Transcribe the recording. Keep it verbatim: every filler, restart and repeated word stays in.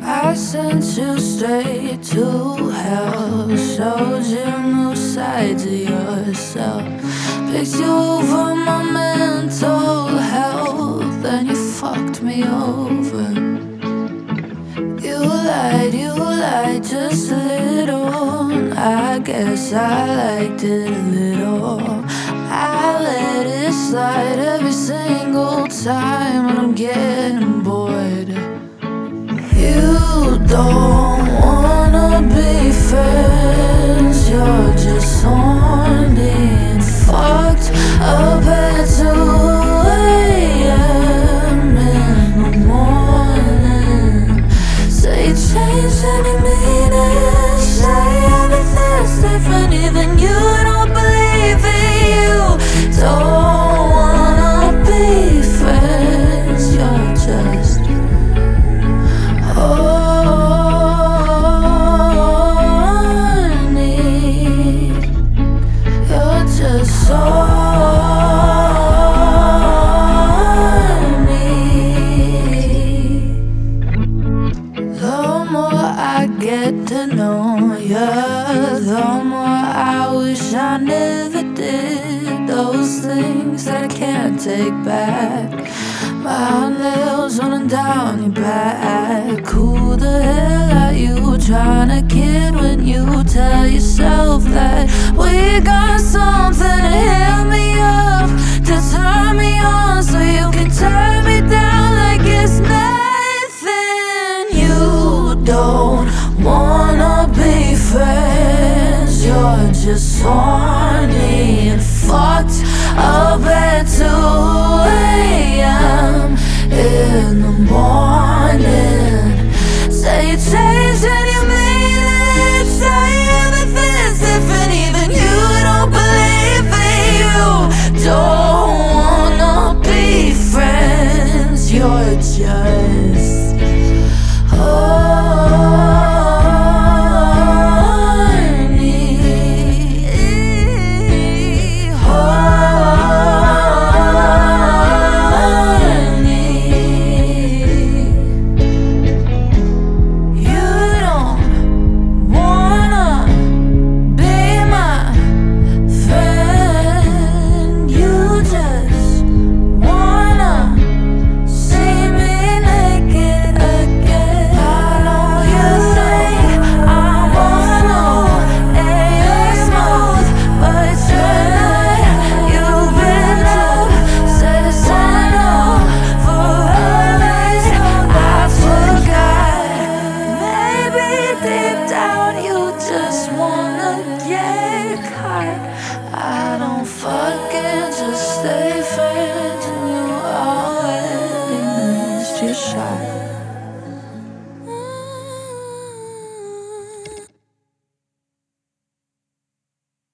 I sent you straight to hell, showed you new sides of yourself, picked you over my mental health, and you fucked me over. You lied, you lied just a little. I guess I liked it a little. I let it slide every single time when I'm getting bored. You don't wanna be friends, you're just horny and fucked up at two a m in the morning. Say you changed and you mean it. Say everything's different, even you don't believe it. You don't wanna be friends, you're just get to know ya, the more I wish I never did those things that I can't take back. My nails running down your back. Who the hell are you trying to kid when you tell yourself that we got something to hit me up, to turn me on so you can turn me down like it's nothing? You don't wanna be friends, you're just horny and fucked up at two a m in the morning. Say you changed and you mean it. Say everything's different, even you don't believe it. You don't wanna be friends, you're just oh. Just wanna get caught. I don't fuck